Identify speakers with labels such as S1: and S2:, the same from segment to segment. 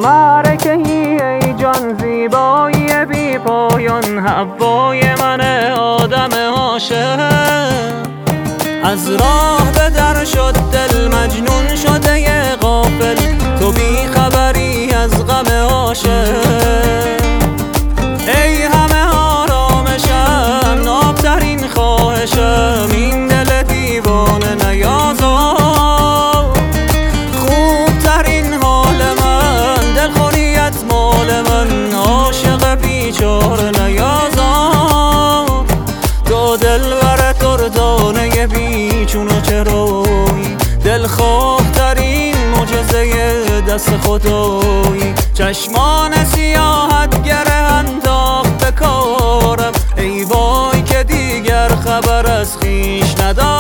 S1: معرکه‌ای ای جان، زیبایی بی پایان، هوای من آدم عاشق. از راه به در شد دل، مجنون شده ی غافل، تو بی خبری از غم عاشق. ای همه آرامشم، نابترین خواهشم، این دل دیوانه نیازار. خوبترین حال من، دلخوریت مال من، عاشق بیچاره نیازار. تو دلبر دردانه بیچون و چرایی، دلخواه ترین معجزه دست خدایی. چشمان سیاحت گره انداخت به کارم، ای وای که دیگر خبر از خویش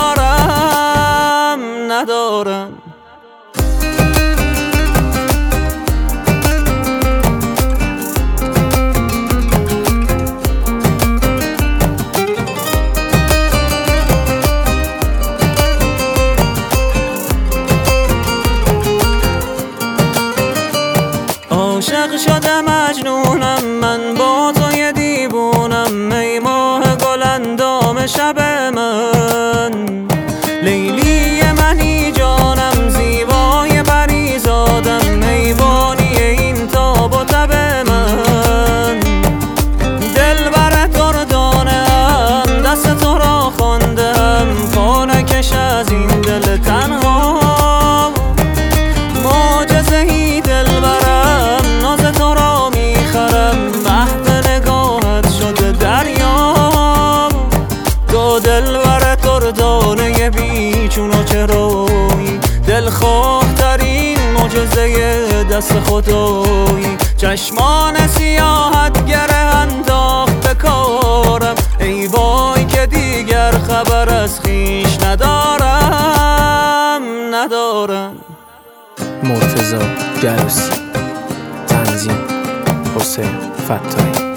S1: ندارم. عاشق شده مجنونم من، با توی دیوونم، ای ماه گل اندام شب من. لیلی منی جانم، زیبای پریزادم، ای بانی این تاب و تب من. دلبر دردانه‌ام، دست تو را خواندم، پا نکش از این دل تنها. معجزه‌ای دلبرم، ناز تو را میخرم، محو نگاهت شده دریا. تو دلبر دردانه بیچون و چرایی، دلخواه ترین معجزه دست خدایی. چشمان سیاحت گره انداخت به کارم، ای وای که دیگر خبر از خویش ندارم.
S2: مرتضی گروسی، تنظیم حسین فتاحی.